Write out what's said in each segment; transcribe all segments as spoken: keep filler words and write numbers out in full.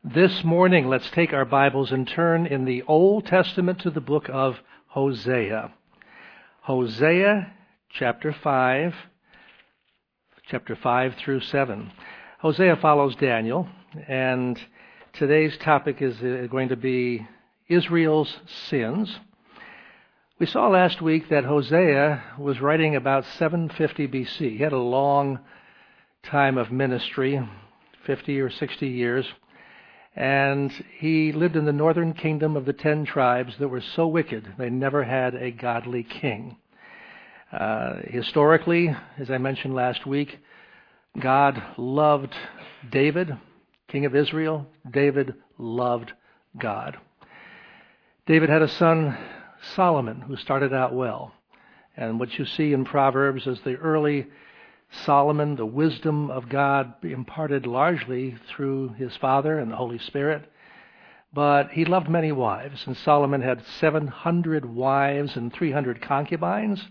This morning, let's take our Bibles and turn in the Old Testament to the book of Hosea. Hosea chapter five, chapter five through seven. Hosea follows Daniel, and today's topic is going to be Israel's sins. We saw last week that Hosea was writing about seven fifty B C. He had a long time of ministry, fifty or sixty years. And he lived in the northern kingdom of the ten tribes that were so wicked they never had a godly king. Uh, historically, as I mentioned last week, God loved David, king of Israel. David loved God. David had a son, Solomon, who started out well. And what you see in Proverbs is the early Solomon, the wisdom of God imparted largely through his father and the Holy Spirit. But he loved many wives, and Solomon had seven hundred wives and three hundred concubines,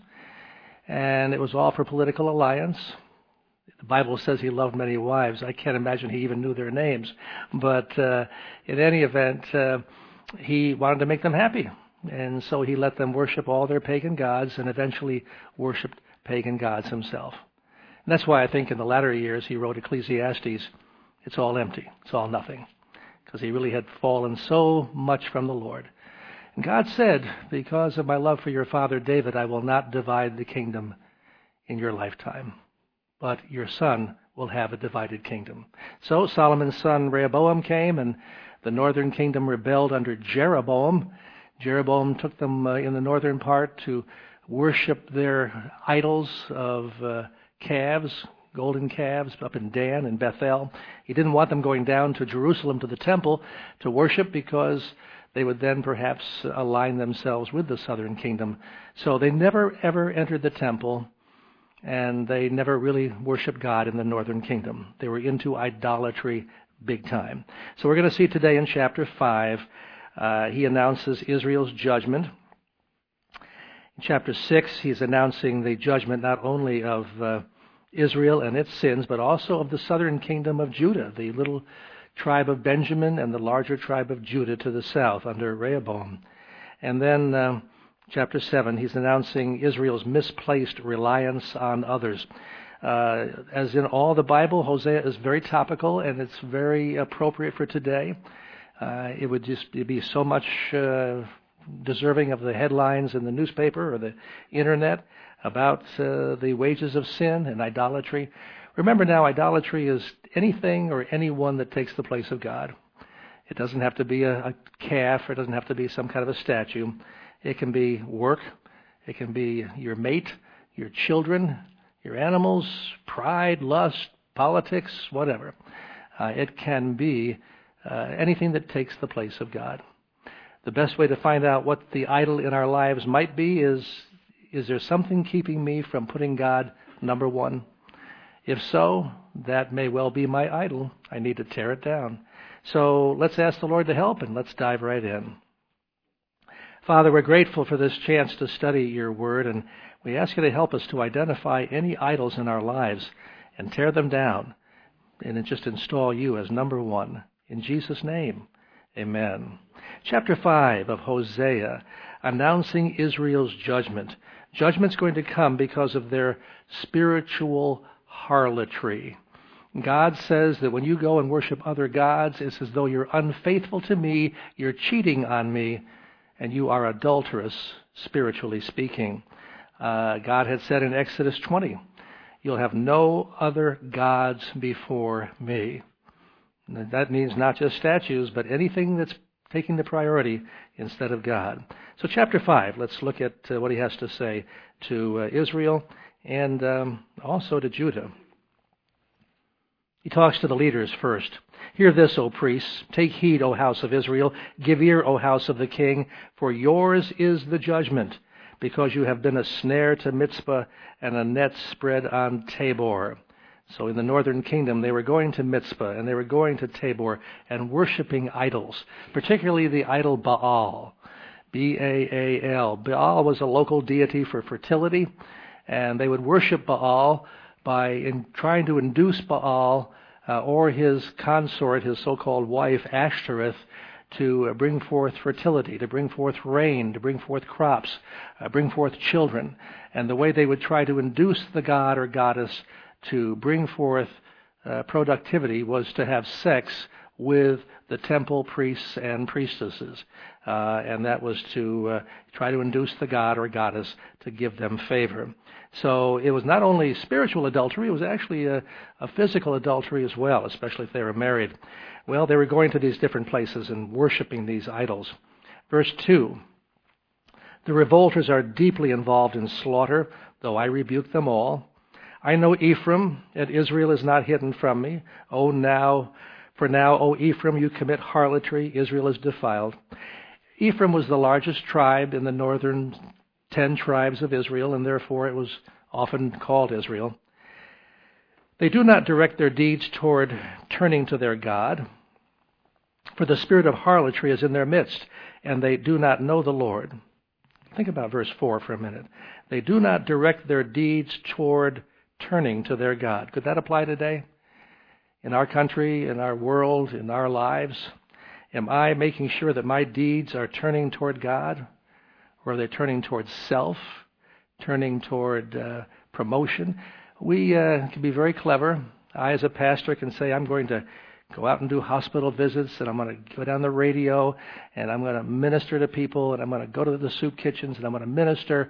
and it was all for political alliance. The Bible says he loved many wives. I can't imagine he even knew their names. But uh, in any event, uh, he wanted to make them happy, and so he let them worship all their pagan gods and eventually worshiped pagan gods himself. And that's why I think in the latter years he wrote Ecclesiastes, it's all empty, it's all nothing, because he really had fallen so much from the Lord. And God said, because of my love for your father David, I will not divide the kingdom in your lifetime, but your son will have a divided kingdom. So Solomon's son Rehoboam came, and the northern kingdom rebelled under Jeroboam. Jeroboam took them uh, in the northern part to worship their idols of uh, calves, golden calves, up in Dan and Bethel. He didn't want them going down to Jerusalem to the temple to worship because they would then perhaps align themselves with the southern kingdom. So they never ever entered the temple, and they never really worshiped God in the northern kingdom. They were into idolatry big time. So we're going to see today in chapter five, uh, he announces Israel's judgment. In chapter six, he's announcing the judgment not only of uh, Israel and its sins, but also of the southern kingdom of Judah, the little tribe of Benjamin and the larger tribe of Judah to the south under Rehoboam. And then uh, chapter seven, he's announcing Israel's misplaced reliance on others. Uh, as in all the Bible, Hosea is very topical, and it's very appropriate for today. Uh, it would just be so much Uh, deserving of the headlines in the newspaper or the internet about uh, the wages of sin and idolatry. Remember now, idolatry is anything or anyone that takes the place of God. It doesn't have to be a, a calf, or it doesn't have to be some kind of a statue. It can be work. It can be your mate, your children, your animals, pride, lust, politics, whatever. Uh, it can be uh, anything that takes the place of God. The best way to find out what the idol in our lives might be is, is there something keeping me from putting God number one? If so, that may well be my idol. I need to tear it down. So let's ask the Lord to help, and let's dive right in. Father, we're grateful for this chance to study your word, and we ask you to help us to identify any idols in our lives and tear them down, and just install you as number one. In Jesus' name, amen. Chapter five of Hosea, announcing Israel's judgment. Judgment's going to come because of their spiritual harlotry. God says that when you go and worship other gods, it's as though you're unfaithful to me, you're cheating on me, and you are adulterous, spiritually speaking. Uh, God had said in Exodus twenty, you'll have no other gods before me. And that means not just statues, but anything that's taking the priority instead of God. So chapter five, let's look at uh, what he has to say to uh, Israel and um, also to Judah. He talks to the leaders first. Hear this, O priests. Take heed, O house of Israel. Give ear, O house of the king, for yours is the judgment, because you have been a snare to Mizpah and a net spread on Tabor. So in the northern kingdom, they were going to Mizpah and they were going to Tabor and worshiping idols, particularly the idol Baal, B A A L. Baal was a local deity for fertility, and they would worship Baal by in trying to induce Baal uh, or his consort, his so-called wife, Ashtoreth, to uh, bring forth fertility, to bring forth rain, to bring forth crops, uh, bring forth children. And the way they would try to induce the god or goddess to bring forth uh, productivity was to have sex with the temple priests and priestesses. Uh, and that was to uh, try to induce the god or goddess to give them favor. So it was not only spiritual adultery, it was actually a, a physical adultery as well, especially if they were married. Well, they were going to these different places and worshiping these idols. Verse two, the revolters are deeply involved in slaughter, though I rebuke them all. I know Ephraim, and Israel is not hidden from me. Oh, now, for now, O Ephraim, you commit harlotry, Israel is defiled. Ephraim was the largest tribe in the northern ten tribes of Israel, and therefore it was often called Israel. They do not direct their deeds toward turning to their God, for the spirit of harlotry is in their midst, and they do not know the Lord. Think about verse four for a minute. They do not direct their deeds toward turning to their God. Could that apply today? In our country, in our world, in our lives? Am I making sure that my deeds are turning toward God? Or are they turning toward self, turning toward uh, promotion? We uh, can be very clever. I, as a pastor, can say, I'm going to go out and do hospital visits, and I'm going to go down the radio, and I'm going to minister to people, and I'm going to go to the soup kitchens, and I'm going to minister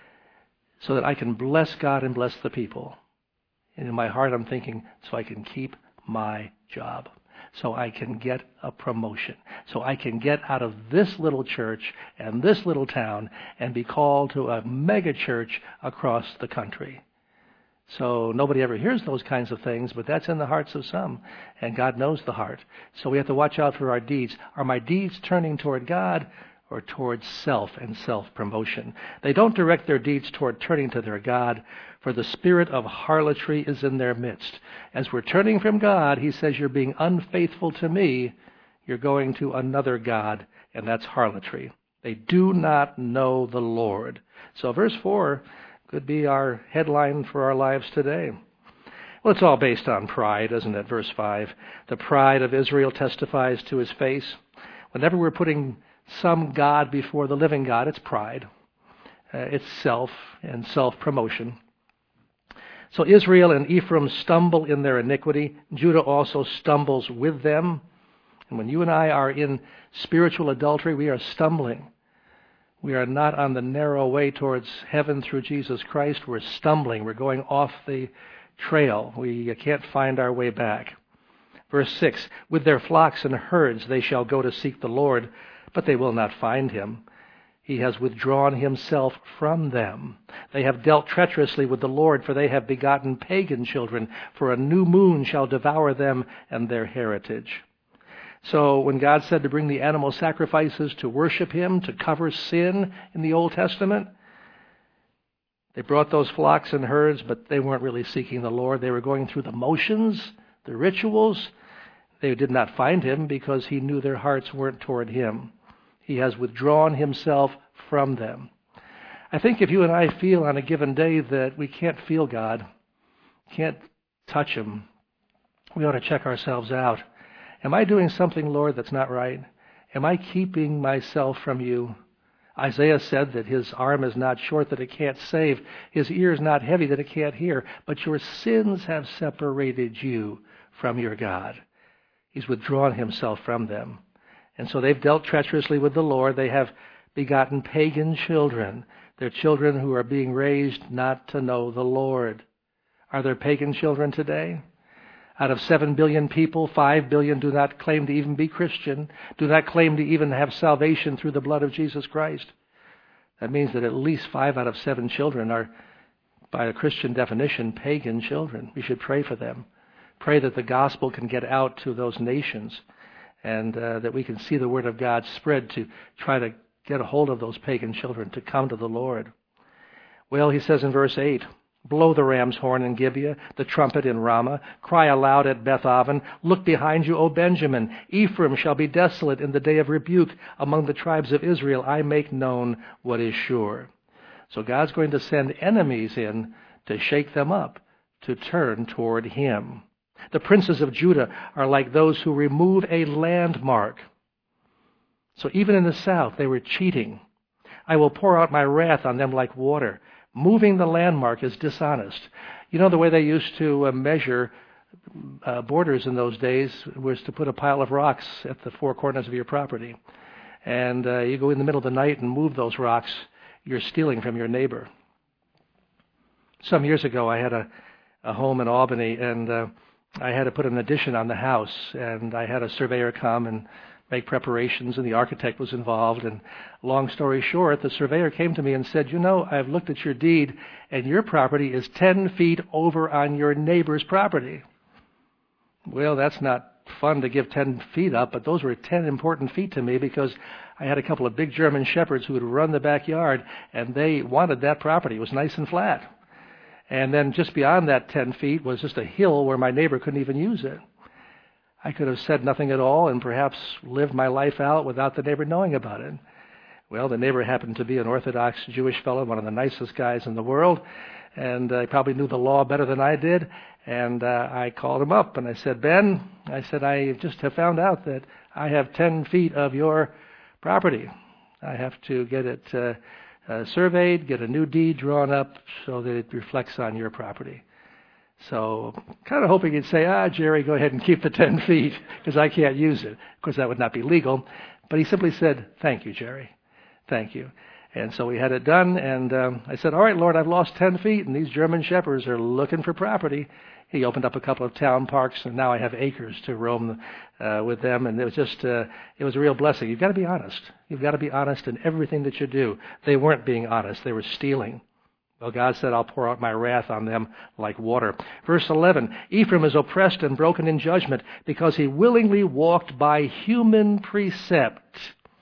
so that I can bless God and bless the people. And in my heart, I'm thinking, so I can keep my job, so I can get a promotion, so I can get out of this little church and this little town and be called to a mega church across the country. So nobody ever hears those kinds of things, but that's in the hearts of some, and God knows the heart. So we have to watch out for our deeds. Are my deeds turning toward God or towards self and self-promotion? They don't direct their deeds toward turning to their God, for the spirit of harlotry is in their midst. As we're turning from God, he says, you're being unfaithful to me, you're going to another god, and that's harlotry. They do not know the Lord. So verse four could be our headline for our lives today. Well, it's all based on pride, isn't it? Verse five. The pride of Israel testifies to his face. Whenever we're putting some god before the living God, it's pride. Uh, it's self and self-promotion. So Israel and Ephraim stumble in their iniquity. Judah also stumbles with them. And when you and I are in spiritual adultery, we are stumbling. We are not on the narrow way towards heaven through Jesus Christ. We're stumbling. We're going off the trail. We can't find our way back. Verse six, with their flocks and herds they shall go to seek the Lord, but they will not find him. He has withdrawn himself from them. They have dealt treacherously with the Lord, for they have begotten pagan children, for a new moon shall devour them and their heritage. So when God said to bring the animal sacrifices to worship him, to cover sin in the Old Testament, they brought those flocks and herds, but they weren't really seeking the Lord. They were going through the motions, the rituals. They did not find him because he knew their hearts weren't toward him. He has withdrawn himself from them. I think if you and I feel on a given day that we can't feel God, can't touch him, we ought to check ourselves out. Am I doing something, Lord, that's not right? Am I keeping myself from you? Isaiah said that his arm is not short that it can't save, his ear is not heavy that it can't hear, but your sins have separated you from your God. He's withdrawn himself from them. And so they've dealt treacherously with the Lord. They have begotten pagan children. They're children who are being raised not to know the Lord. Are there pagan children today? Out of seven billion people, five billion do not claim to even be Christian, do not claim to even have salvation through the blood of Jesus Christ. That means that at least five out of seven children are, by a Christian definition, pagan children. We should pray for them. Pray that the gospel can get out to those nations, and uh, that we can see the word of God spread to try to get a hold of those pagan children to come to the Lord. Well, he says in verse eight, blow the ram's horn in Gibeah, the trumpet in Ramah. Cry aloud at Beth-aven. Look behind you, O Benjamin. Ephraim shall be desolate in the day of rebuke. Among the tribes of Israel I make known what is sure. So God's going to send enemies in to shake them up, to turn toward him. The princes of Judah are like those who remove a landmark. So even in the south, they were cheating. I will pour out my wrath on them like water. Moving the landmark is dishonest. You know, the way they used to uh, measure uh, borders in those days was to put a pile of rocks at the four corners of your property. And uh, you go in the middle of the night and move those rocks, you're stealing from your neighbor. Some years ago, I had a, a home in Albany, and uh, I had to put an addition on the house, and I had a surveyor come and make preparations, and the architect was involved. And long story short, the surveyor came to me and said, you know, I've looked at your deed, and your property is ten feet over on your neighbor's property. Well, that's not fun to give ten feet up, but those were ten important feet to me because I had a couple of big German shepherds who would run the backyard, and they wanted that property. It was nice and flat. And then just beyond that ten feet was just a hill where my neighbor couldn't even use it. I could have said nothing at all and perhaps lived my life out without the neighbor knowing about it. Well, the neighbor happened to be an Orthodox Jewish fellow, one of the nicest guys in the world, and uh, he probably knew the law better than I did. And uh, I called him up and I said, Ben, I said, I just have found out that I have ten feet of your property. I have to get it uh, uh, surveyed, get a new deed drawn up so that it reflects on your property. So kind of hoping he'd say, ah, Jerry, go ahead and keep the ten feet because I can't use it. Of course, that would not be legal. But he simply said, thank you, Jerry. Thank you. And so we had it done. And um, I said, all right, Lord, I've lost ten feet, and these German shepherds are looking for property. He opened up a couple of town parks, and now I have acres to roam uh, with them. And it was just, uh, it was a real blessing. You've got to be honest. You've got to be honest in everything that you do. They weren't being honest. They were stealing. Well, God said, I'll pour out my wrath on them like water. Verse eleven, Ephraim is oppressed and broken in judgment because he willingly walked by human precept.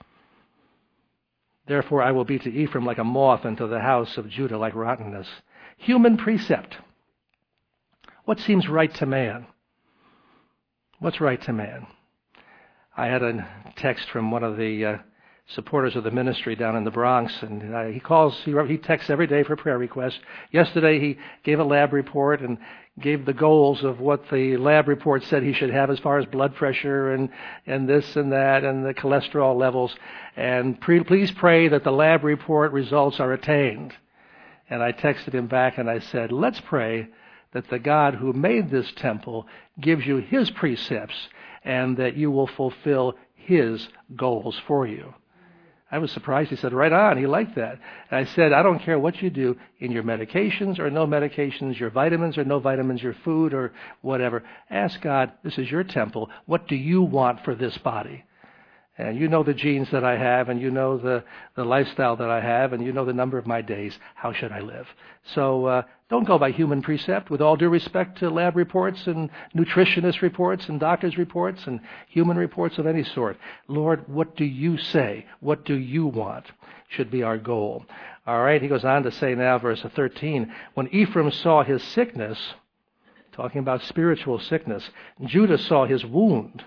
Therefore I will be to Ephraim like a moth, and to the house of Judah like rottenness. Human precept. What seems right to man? What's right to man? I had a text from one of the uh, supporters of the ministry down in the Bronx, and uh, he calls, he, he texts every day for prayer requests. Yesterday he gave a lab report and gave the goals of what the lab report said he should have as far as blood pressure and, and this and that and the cholesterol levels. And pre- please pray that the lab report results are attained. And I texted him back and I said, let's pray that the God who made this temple gives you his precepts and that you will fulfill his goals for you. I was surprised. He said, right on. He liked that. And I said, I don't care what you do in your medications or no medications, your vitamins or no vitamins, your food or whatever. Ask God, this is your temple. What do you want for this body? And you know the genes that I have, and you know the, the lifestyle that I have, and you know the number of my days. How should I live? So uh, don't go by human precept, with all due respect to lab reports and nutritionist reports and doctor's reports and human reports of any sort. Lord, what do you say? What do you want? Should be our goal. All right, he goes on to say now, verse thirteen, when Ephraim saw his sickness, talking about spiritual sickness, Judah saw his wound.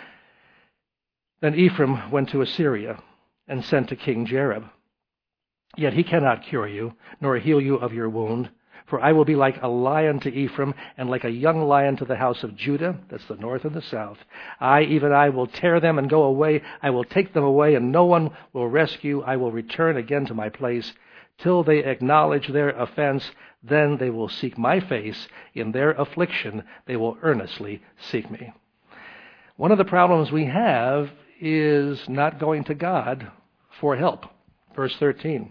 Then Ephraim went to Assyria and sent to King Jareb. Yet he cannot cure you, nor heal you of your wound. For I will be like a lion to Ephraim, and like a young lion to the house of Judah, that's the north and the south. I, even I, will tear them and go away. I will take them away, and no one will rescue. I will return again to my place, till they acknowledge their offense. Then they will seek my face. In their affliction they will earnestly seek me. One of the problems we have is not going to God for help. Verse thirteen.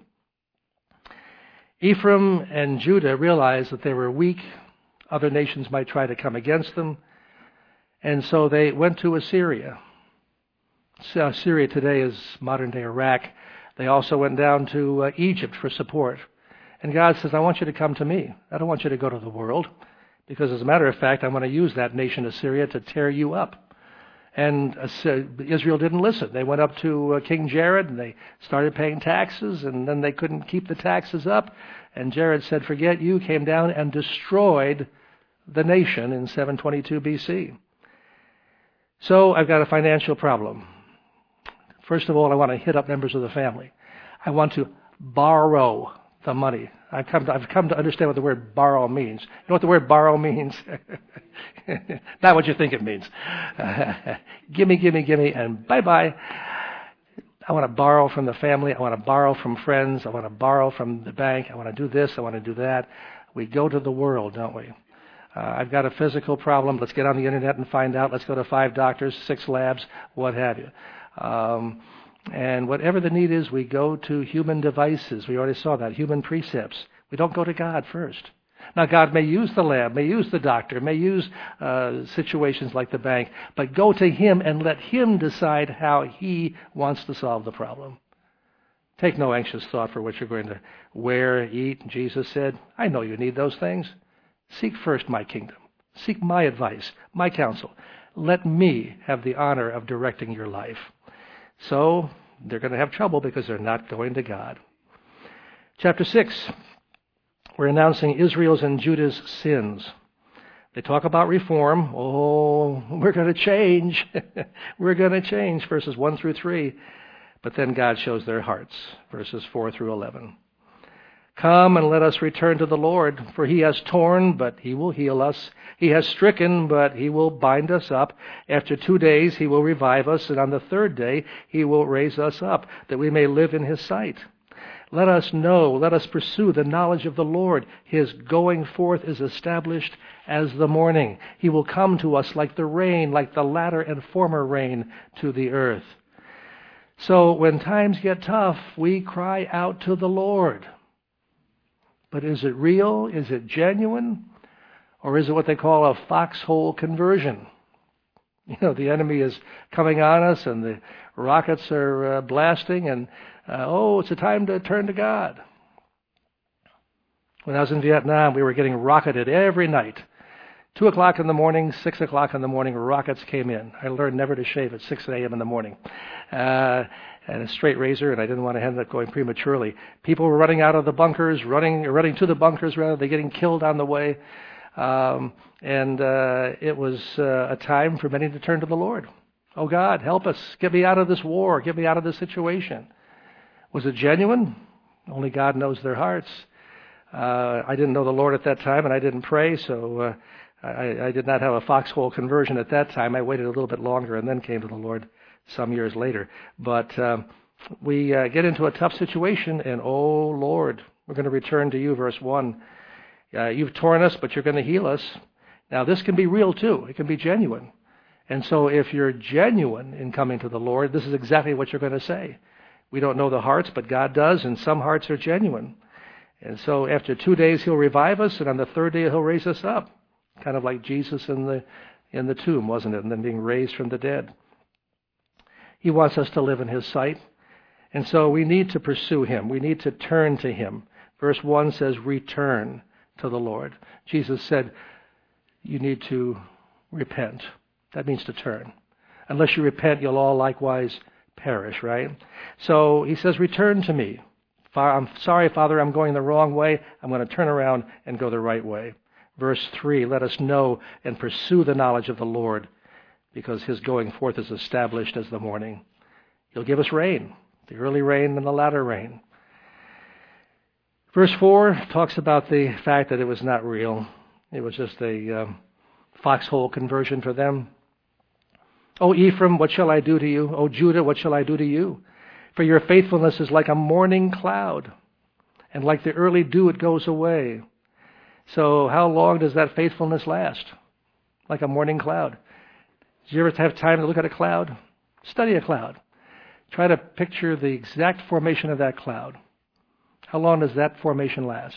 Ephraim and Judah realized that they were weak. Other nations might try to come against them. And so they went to Assyria. So Syria today is modern-day Iraq. They also went down to uh, Egypt for support. And God says, I want you to come to me. I don't want you to go to the world. Because as a matter of fact, I'm going to use that nation Assyria to tear you up. And Israel didn't listen. They went up to King Jared, and they started paying taxes, and then they couldn't keep the taxes up. And Jared said, forget you, came down and destroyed the nation in seven twenty-two B C. So I've got a financial problem. First of all, I want to hit up members of the family. I want to borrow the money. I've come to, I've come to understand what the word borrow means. You know what the word borrow means? Not what you think it means. gimme, gimme, gimme, and bye-bye. I want to borrow from the family. I want to borrow from friends. I want to borrow from the bank. I want to do this. I want to do that. We go to the world, don't we? Uh, I've got a physical problem. Let's get on the internet and find out. Let's go to five doctors, six labs, what have you. Um, and whatever the need is, we go to human devices. We already saw that, human precepts. We don't go to God first. Now, God may use the lab, may use the doctor, may use uh, situations like the bank, but go to Him and let Him decide how He wants to solve the problem. Take no anxious thought for what you're going to wear, eat. Jesus said, I know you need those things. Seek first my kingdom. Seek my advice, my counsel. Let me have the honor of directing your life. So they're going to have trouble because they're not going to God. Chapter six, we're announcing Israel's and Judah's sins. They talk about reform. Oh, we're going to change. We're going to change, verses one through three. But then God shows their hearts, verses four through eleven. Come and let us return to the Lord, for He has torn, but He will heal us. He has stricken, but He will bind us up. After two days He will revive us, and on the third day He will raise us up, that we may live in His sight. Let us know, let us pursue the knowledge of the Lord. His going forth is established as the morning. He will come to us like the rain, like the latter and former rain to the earth. So when times get tough, we cry out to the Lord. But is it real? Is it genuine? Or is it what they call a foxhole conversion? You know, the enemy is coming on us and the rockets are uh, blasting and, uh, oh, it's a time to turn to God. When I was in Vietnam, we were getting rocketed every night. Two o'clock in the morning, six o'clock in the morning, rockets came in. I learned never to shave at six a.m. in the morning. Uh, and a straight razor, and I didn't want to end up going prematurely. People were running out of the bunkers, running running to the bunkers, rather. They're getting killed on the way. Um, and uh, it was uh, a time for many to turn to the Lord. Oh, God, help us. Get me out of this war. Get me out of this situation. Was it genuine? Only God knows their hearts. Uh, I didn't know the Lord at that time, and I didn't pray, so uh, I, I did not have a foxhole conversion at that time. I waited a little bit longer and then came to the Lord some years later. But um, we uh, get into a tough situation, and oh, Lord, we're going to return to you, verse one. Uh, you've torn us, but you're going to heal us. Now, this can be real, too. It can be genuine. And so if you're genuine in coming to the Lord, this is exactly what you're going to say. We don't know the hearts, but God does, and some hearts are genuine. And so after two days, He'll revive us, and on the third day, He'll raise us up. Kind of like Jesus in the in the tomb, wasn't it? And then being raised from the dead. He wants us to live in His sight. And so we need to pursue Him. We need to turn to Him. Verse one says, return to the Lord. Jesus said, you need to repent. That means to turn. Unless you repent, you'll all likewise perish, right? So He says, return to me. I'm sorry, Father, I'm going the wrong way. I'm going to turn around and go the right way. Verse three, let us know and pursue the knowledge of the Lord, because His going forth is established as the morning. He'll give us rain, the early rain and the latter rain. Verse four talks about the fact that it was not real. It was just a um, foxhole conversion for them. O Ephraim, what shall I do to you? O Judah, what shall I do to you? For your faithfulness is like a morning cloud, and like the early dew it goes away. So how long does that faithfulness last? Like a morning cloud. Did you ever have time to look at a cloud? Study a cloud. Try to picture the exact formation of that cloud. How long does that formation last?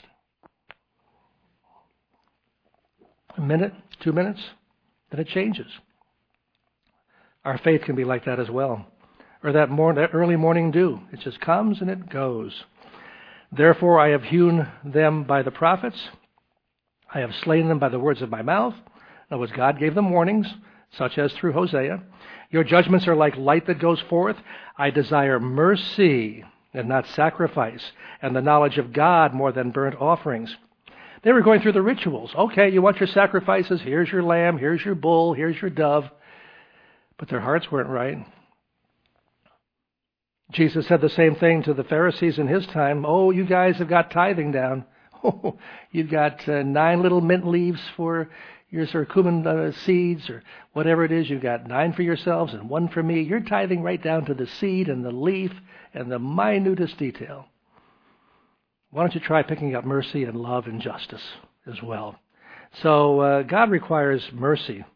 A minute? Two minutes? Then it changes. Our faith can be like that as well. Or that, morning, that early morning dew. It just comes and it goes. Therefore I have hewn them by the prophets. I have slain them by the words of my mouth. In other words, God gave them warnings, such as through Hosea. Your judgments are like light that goes forth. I desire mercy and not sacrifice, and the knowledge of God more than burnt offerings. They were going through the rituals. Okay, you want your sacrifices. Here's your lamb. Here's your bull. Here's your dove. But their hearts weren't right. Jesus said the same thing to the Pharisees in his time. Oh, you guys have got tithing down. Oh, you've got uh, nine little mint leaves for your curcumin uh, seeds or whatever it is. You've got nine for yourselves and one for me. You're tithing right down to the seed and the leaf and the minutest detail. Why don't you try picking up mercy and love and justice as well? So uh, God requires mercy.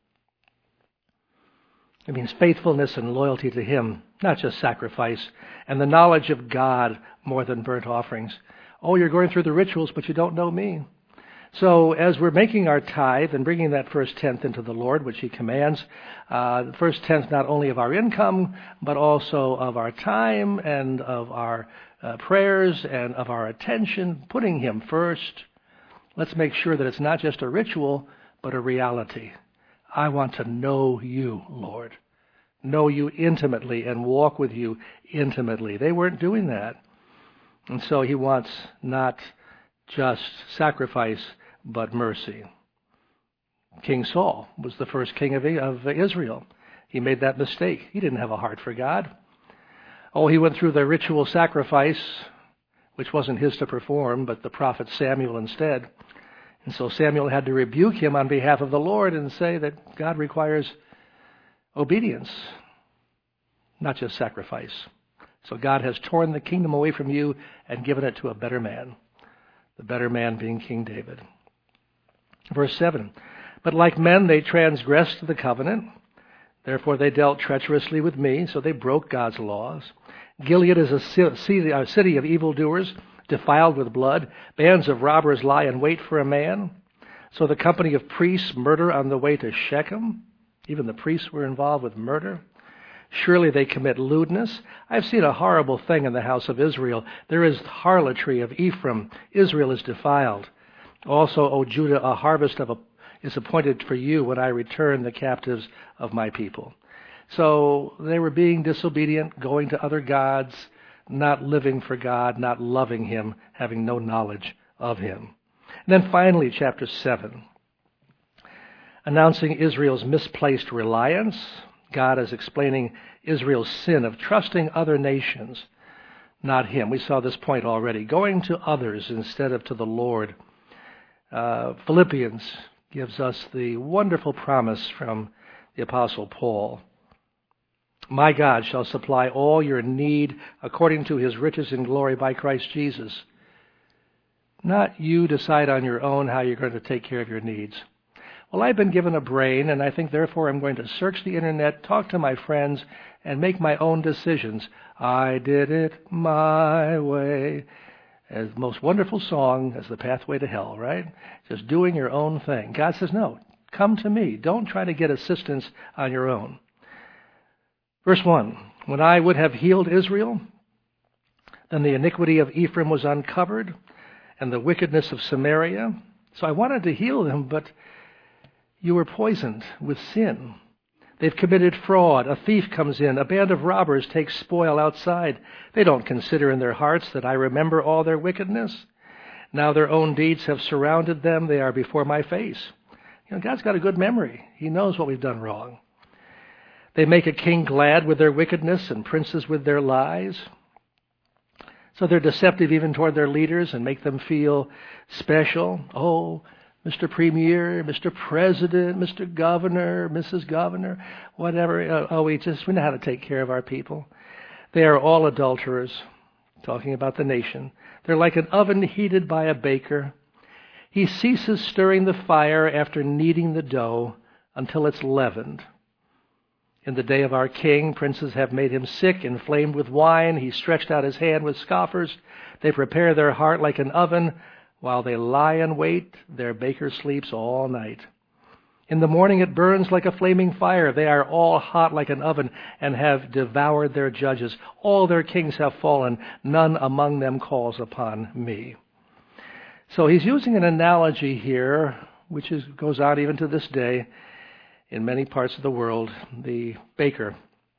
It means faithfulness and loyalty to Him, not just sacrifice, and the knowledge of God more than burnt offerings. Oh, you're going through the rituals, but you don't know me. So as we're making our tithe and bringing that first tenth into the Lord, which He commands, uh, the first tenth not only of our income, but also of our time and of our uh, prayers and of our attention, putting Him first, let's make sure that it's not just a ritual, but a reality. I want to know you, Lord. Know you intimately and walk with you intimately. They weren't doing that. And so He wants not just sacrifice, but mercy. King Saul was the first king of Israel. He made that mistake. He didn't have a heart for God. Oh, he went through the ritual sacrifice, which wasn't his to perform, but the prophet Samuel instead. And so Samuel had to rebuke him on behalf of the Lord and say that God requires obedience, not just sacrifice. So God has torn the kingdom away from you and given it to a better man, the better man being King David. Verse seven, but like men they transgressed the covenant, therefore they dealt treacherously with me, so they broke God's laws. Gilead is a city of evildoers, defiled with blood. Bands of robbers lie in wait for a man. So the company of priests murder on the way to Shechem. Even the priests were involved with murder. Surely they commit lewdness. I've seen a horrible thing in the house of Israel. There is harlotry of Ephraim. Israel is defiled. Also, O Judah, a harvest of a, is appointed for you when I return the captives of my people. So they were being disobedient, going to other gods, not living for God, not loving Him, having no knowledge of Him. And then finally, chapter seven, announcing Israel's misplaced reliance. God is explaining Israel's sin of trusting other nations, not Him. We saw this point already. Going to others instead of to the Lord. Uh, Philippians gives us the wonderful promise from the Apostle Paul. My God shall supply all your need according to His riches in glory by Christ Jesus. Not you decide on your own how you're going to take care of your needs. Well, I've been given a brain, and I think therefore I'm going to search the internet, talk to my friends, and make my own decisions. I did it my way. As the most wonderful song as the pathway to hell, right? Just doing your own thing. God says, no, come to me. Don't try to get assistance on your own. Verse one, when I would have healed Israel, then the iniquity of Ephraim was uncovered, and the wickedness of Samaria. So I wanted to heal them, but you were poisoned with sin. They've committed fraud. A thief comes in. A band of robbers takes spoil outside. They don't consider in their hearts that I remember all their wickedness. Now their own deeds have surrounded them. They are before my face. You know, God's got a good memory. He knows what we've done wrong. They make a king glad with their wickedness and princes with their lies. So they're deceptive even toward their leaders and make them feel special. Oh, Mister Premier, Mister President, Mister Governor, Missus Governor, whatever. Oh, we just, we know how to take care of our people. They are all adulterers, talking about the nation. They're like an oven heated by a baker. He ceases stirring the fire after kneading the dough until it's leavened. In the day of our king, princes have made him sick, inflamed with wine. He stretched out his hand with scoffers. They prepare their heart like an oven. While they lie in wait, their baker sleeps all night. In the morning it burns like a flaming fire. They are all hot like an oven and have devoured their judges. All their kings have fallen. None among them calls upon me. So he's using an analogy here, which is, goes on even to this day in many parts of the world, the baker.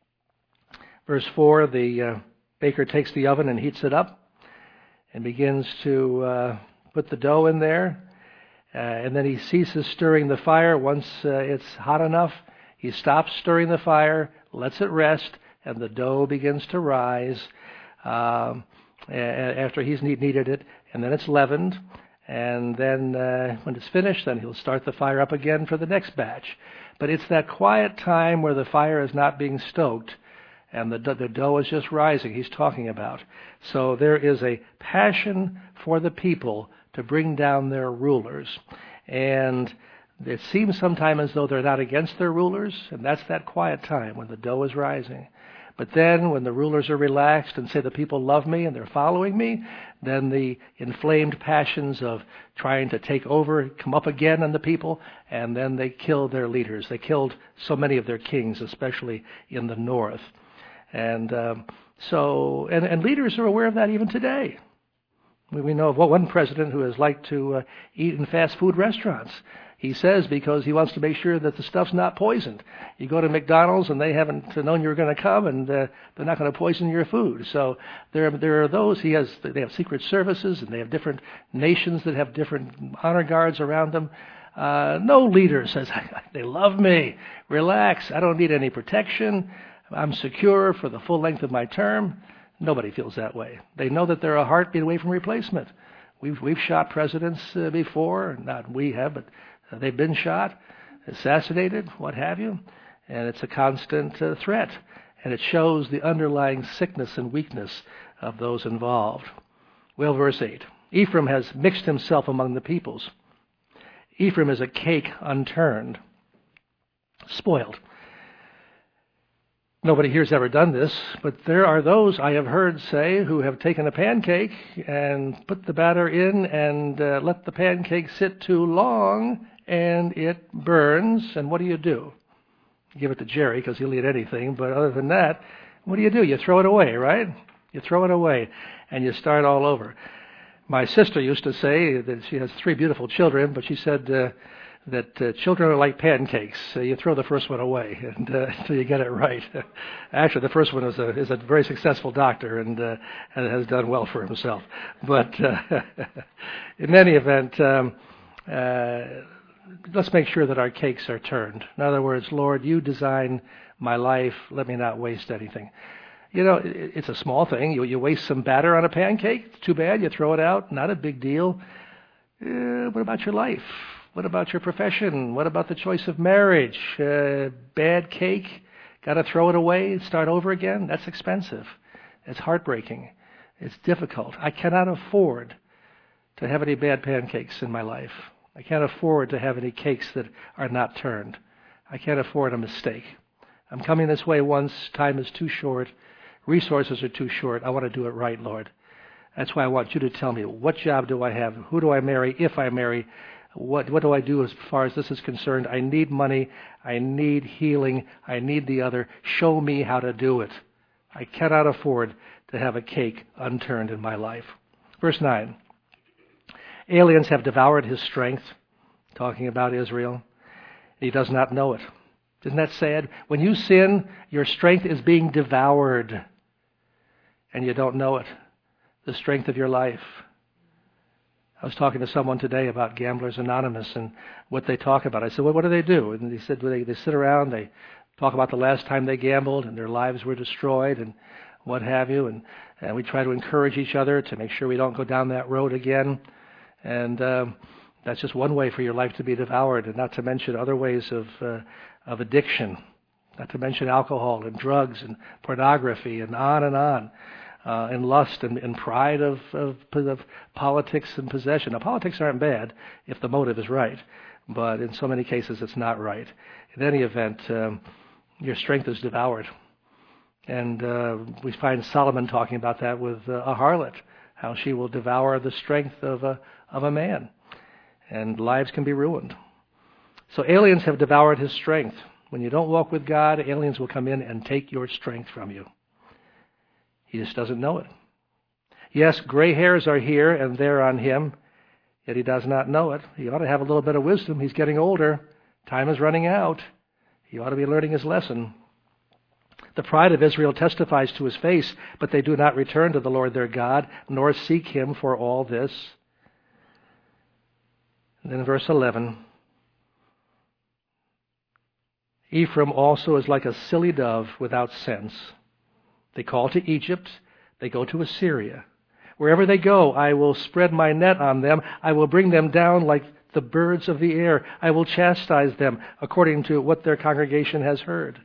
Verse four, the uh, baker takes the oven and heats it up and begins to uh, put the dough in there, uh, and then he ceases stirring the fire. Once uh, it's hot enough, he stops stirring the fire, lets it rest, and the dough begins to rise um, after he's kneaded it, and then it's leavened. And then uh, when it's finished, then he'll start the fire up again for the next batch. But it's that quiet time where the fire is not being stoked and the, the dough is just rising he's talking about. So there is a passion for the people to bring down their rulers. And it seems sometimes as though they're not against their rulers, and that's that quiet time when the dough is rising. But then when the rulers are relaxed and say the people love me and they're following me, then the inflamed passions of trying to take over come up again on the people, and then they kill their leaders. They killed so many of their kings, especially in the north. And um, so, and, and leaders are aware of that even today. We know of one president who has liked to uh, eat in fast food restaurants. He says because he wants to make sure that the stuff's not poisoned. You go to McDonald's and they haven't known you're going to come, and uh, they're not going to poison your food. So there, there are those. He has. They have secret services, and they have different nations that have different honor guards around them. Uh, no leader says they love me. Relax. I don't need any protection. I'm secure for the full length of my term. Nobody feels that way. They know that they're a heartbeat away from replacement. We've we've shot presidents uh, before. Not we have, but uh, they've been shot, assassinated, what have you. And it's a constant uh, threat. And it shows the underlying sickness and weakness of those involved. Well, verse eight. Ephraim has mixed himself among the peoples. Ephraim is a cake unturned, spoiled. Nobody here has ever done this, but there are those I have heard say who have taken a pancake and put the batter in and uh, let the pancake sit too long, and it burns. And what do you do? You give it to Jerry because he'll eat anything, but other than that, what do you do? You throw it away, right? You throw it away, and you start all over. My sister used to say that she has three beautiful children, but she said uh, that uh, children are like pancakes. Uh, you throw the first one away and, uh, until you get it right. Actually, the first one is a, is a very successful doctor and, uh, and has done well for himself. But uh, in any event, um, uh, let's make sure that our cakes are turned. In other words, Lord, you design my life. Let me not waste anything. You know, it, it's a small thing. You, you waste some batter on a pancake. It's too bad. You throw it out. Not a big deal. Uh, what about your life? What about your profession? What about the choice of marriage? Uh, bad cake? Got to throw it away, start over again? That's expensive. It's heartbreaking. It's difficult. I cannot afford to have any bad pancakes in my life. I can't afford to have any cakes that are not turned. I can't afford a mistake. I'm coming this way once. Time is too short. Resources are too short. I want to do it right, Lord. That's why I want you to tell me, what job do I have? Who do I marry if I marry? What what do I do as far as this is concerned? I need money. I need healing. I need the other. Show me how to do it. I cannot afford to have a cake unturned in my life. Verse nine. Aliens have devoured his strength, talking about Israel. He does not know it. Isn't that sad? When you sin, your strength is being devoured, and you don't know it. The strength of your life. I was talking to someone today about Gamblers Anonymous and what they talk about. I said, well, what do they do? And they said, well, they, they sit around, they talk about the last time they gambled and their lives were destroyed and what have you. And, and we try to encourage each other to make sure we don't go down that road again. And um, that's just one way for your life to be devoured, and not to mention other ways of uh, of addiction, not to mention alcohol and drugs and pornography and on and on. Uh, and lust and, and pride of, of, of politics and possession. Now, politics aren't bad if the motive is right, but in so many cases it's not right. In any event, um, your strength is devoured. And uh, we find Solomon talking about that with uh, a harlot, how she will devour the strength of a, of a man. And lives can be ruined. So aliens have devoured his strength. When you don't walk with God, aliens will come in and take your strength from you. He just doesn't know it. Yes, gray hairs are here and there on him, yet he does not know it. He ought to have a little bit of wisdom. He's getting older. Time is running out. He ought to be learning his lesson. The pride of Israel testifies to his face, but they do not return to the Lord their God, nor seek him for all this. And then verse eleven. Ephraim also is like a silly dove without sense. They call to Egypt. They go to Assyria. Wherever they go, I will spread my net on them. I will bring them down like the birds of the air. I will chastise them according to what their congregation has heard.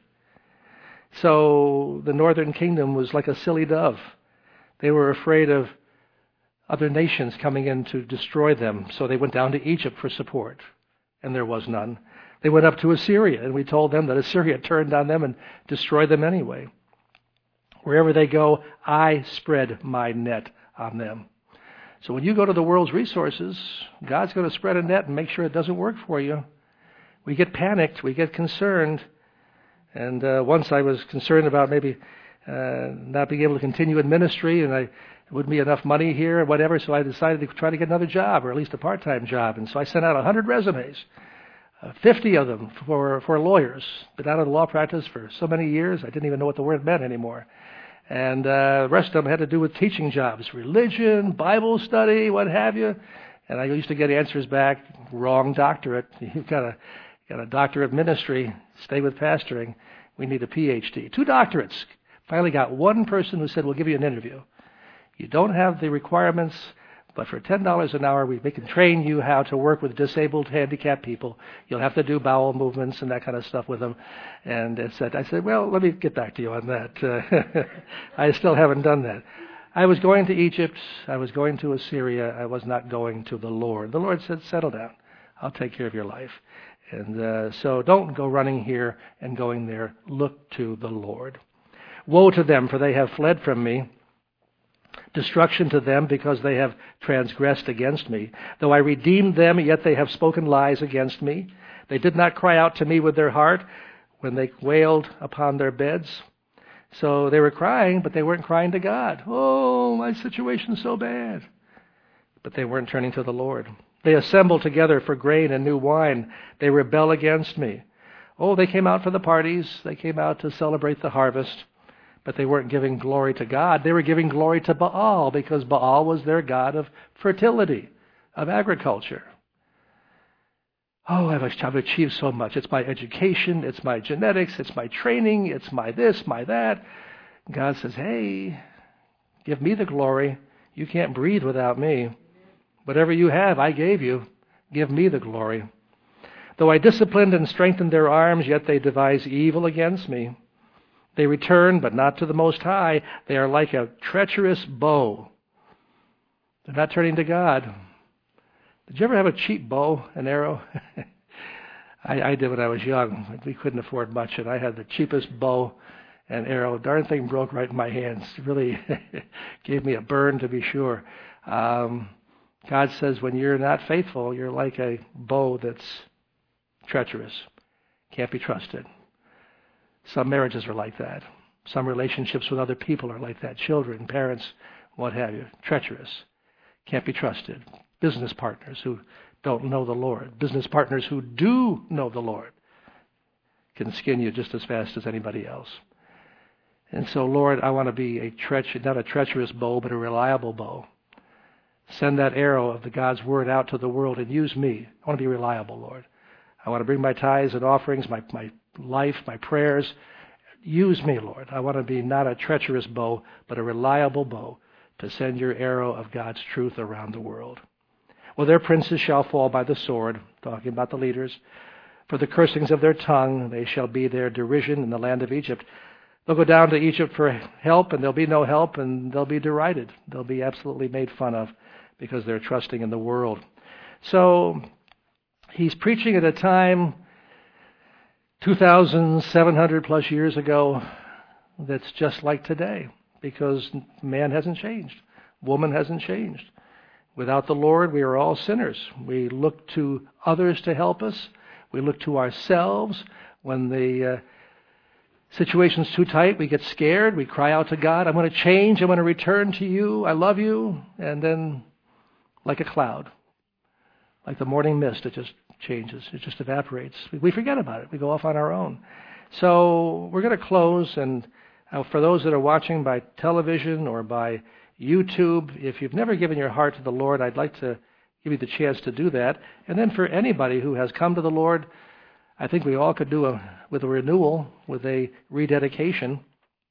So the northern kingdom was like a silly dove. They were afraid of other nations coming in to destroy them, so they went down to Egypt for support, and there was none. They went up to Assyria, and we told them that Assyria turned on them and destroyed them anyway. Wherever they go, I spread my net on them. So when you go to the world's resources, God's going to spread a net and make sure it doesn't work for you. We get panicked, we get concerned, and uh, once I was concerned about maybe uh, not being able to continue in ministry, and I wouldn't be enough money here or whatever, so I decided to try to get another job, or at least a part-time job. And so I sent out one hundred resumes, uh, fifty of them for, for lawyers. Been out of the law practice for so many years, I didn't even know what the word meant anymore. And uh, the rest of them had to do with teaching jobs, religion, Bible study, what have you. And I used to get answers back, wrong doctorate. You've got a, got a doctorate of ministry, stay with pastoring. We need a P H D. Two doctorates. Finally got one person who said, we'll give you an interview. You don't have the requirements, but for ten dollars an hour, we, we can train you how to work with disabled, handicapped people. You'll have to do bowel movements and that kind of stuff with them. And it said, I said, well, let me get back to you on that. Uh, I still haven't done that. I was going to Egypt. I was going to Assyria. I was not going to the Lord. The Lord said, settle down. I'll take care of your life. And uh, so don't go running here and going there. Look to the Lord. Woe to them, for they have fled from me. Destruction to them, because they have transgressed against me. Though I redeemed them, yet they have spoken lies against me. They did not cry out to me with their heart when they wailed upon their beds. So they were crying, but they weren't crying to God. Oh, my situation's so bad. But they weren't turning to the Lord. They assemble together for grain and new wine. They rebel against me. Oh, they came out for the parties. They came out to celebrate the harvest. But they weren't giving glory to God. They were giving glory to Baal, because Baal was their god of fertility, of agriculture. Oh, I've achieved so much. It's my education, it's my genetics, it's my training, it's my this, my that. God says, hey, give me the glory. You can't breathe without me. Whatever you have, I gave you. Give me the glory. Though I disciplined and strengthened their arms, yet they devise evil against me. They return, but not to the Most High. They are like a treacherous bow. They're not turning to God. Did you ever have a cheap bow, an arrow? I, I did when I was young. We couldn't afford much, and I had the cheapest bow and arrow. Darn thing broke right in my hands. It really gave me a burn, to be sure. Um, God says when you're not faithful, you're like a bow that's treacherous. Can't be trusted. Some marriages are like that. Some relationships with other people are like that. Children, parents, what have you. Treacherous. Can't be trusted. Business partners who don't know the Lord. Business partners who do know the Lord can skin you just as fast as anybody else. And so, Lord, I want to be a treach- not a treacherous bow, but a reliable bow. Send that arrow of the God's Word out to the world and use me. I want to be reliable, Lord. I want to bring my tithes and offerings, my, my life, my prayers. Use me, Lord. I want to be not a treacherous bow, but a reliable bow to send your arrow of God's truth around the world. Well, their princes shall fall by the sword, talking about the leaders. For the cursings of their tongue, they shall be their derision in the land of Egypt. They'll go down to Egypt for help, and there'll be no help, and they'll be derided. They'll be absolutely made fun of because they're trusting in the world. So he's preaching at a time two thousand seven hundred plus years ago that's just like today, because man hasn't changed. Woman hasn't changed. Without the Lord, we are all sinners. We look to others to help us. We look to ourselves. When the uh, situation's too tight, we get scared. We cry out to God, I'm going to change. I'm going to return to you. I love you. And then, like a cloud, like the morning mist, it just changes. It just evaporates. We forget about it. We go off on our own. So we're going to close. And uh, for those that are watching by television or by YouTube, if you've never given your heart to the Lord, I'd like to give you the chance to do that. And then for anybody who has come to the Lord, I think we all could do a with a renewal, with a rededication.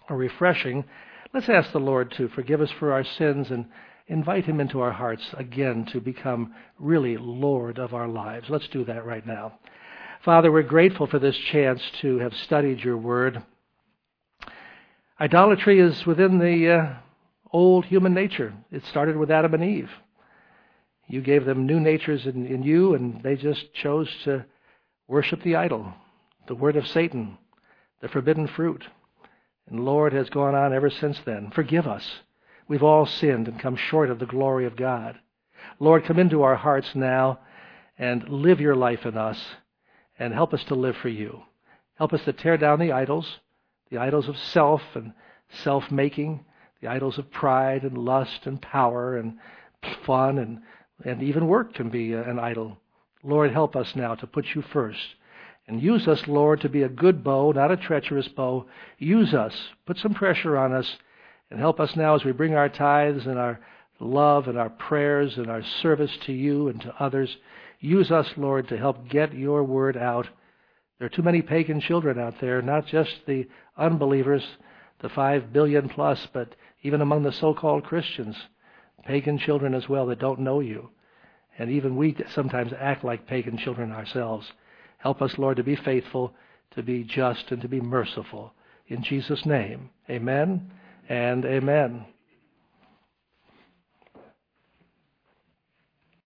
or refreshing, let's ask the Lord to forgive us for our sins and invite him into our hearts again to become really Lord of our lives. Let's do that right now. Father, we're grateful for this chance to have studied your word. Idolatry is within the uh, old human nature. It started with Adam and Eve. You gave them new natures in, in you, and they just chose to worship the idol, the word of Satan, the forbidden fruit. And Lord, has gone on ever since then. Forgive us. We've all sinned and come short of the glory of God. Lord, come into our hearts now and live your life in us and help us to live for you. Help us to tear down the idols, the idols of self and self-making, the idols of pride and lust and power and fun, and, and even work can be an idol. Lord, help us now to put you first. And use us, Lord, to be a good bow, not a treacherous bow. Use us. Put some pressure on us. And help us now as we bring our tithes and our love and our prayers and our service to you and to others. Use us, Lord, to help get your word out. There are too many pagan children out there, not just the unbelievers, the five billion plus, but even among the so-called Christians, pagan children as well that don't know you. And even we sometimes act like pagan children ourselves. Help us, Lord, to be faithful, to be just, and to be merciful. In Jesus' name, amen and amen.